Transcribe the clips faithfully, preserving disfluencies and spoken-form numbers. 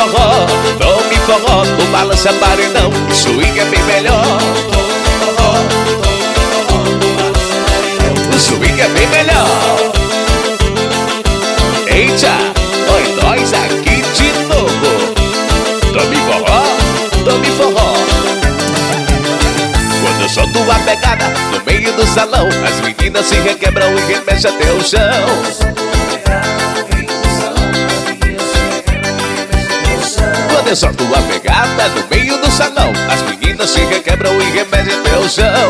forró, tome forró, no balança paredão, o swing é bem melhor. O swing é bem melhor. Eita, oi, nós aqui de novo. Tome forró, tome forró. Quando eu solto a pegada no meio do salão, as meninas se requebram e remexem até o chão. Quando eu solto a pegada no meio do salão, as meninas se requebram e remexem até o chão.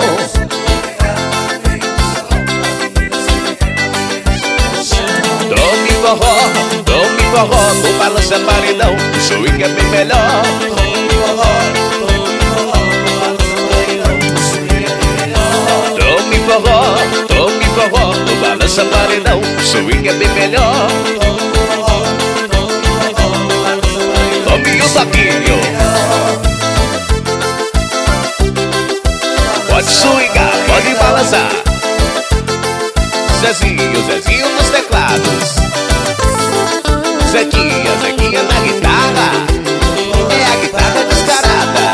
Tome forró, tome forró, no balança paredão, o swing é bem melhor. Tome forró, tome forró, no balança paredão, o swing é bem melhor. Tome o toquinho. Pode swingar, pode balançar. Zezinho, Zezinho nos teclados. Zequinha, Zequinha na guitarra. É a guitarra descarada.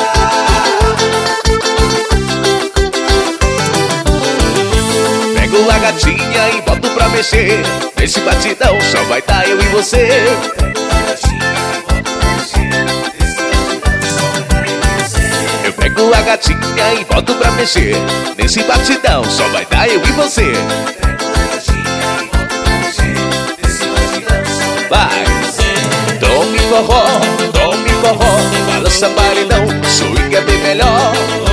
Pego a gatinha e boto pra mexer. Nesse batidão só vai dar eu e você. Eu pego a gatinha e boto pra mexer. Nesse batidão só vai dar eu e você. Vai, tome forró, tome forró, balança paredão, swing é bem melhor.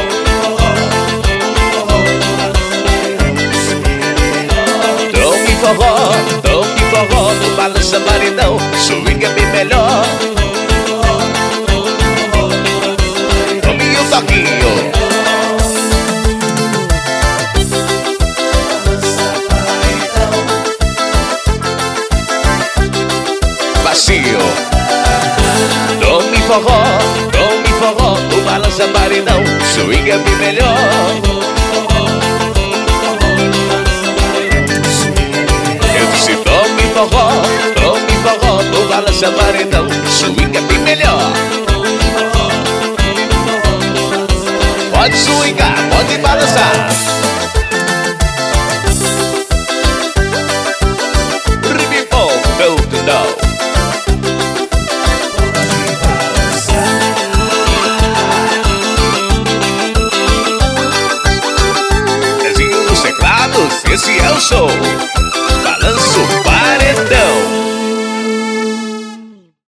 Tome forró, tome forró, no balança paredão, swing é bem melhor. Tome o toquinho. Tome forró, tome forró, no balança paredão, swing é bem melhor. Eu disse tome forró, tome forró, no balança paredão, swing é bem melhor. Pode swingar, pode balançar. Ribibom, don't know. Esse é o show.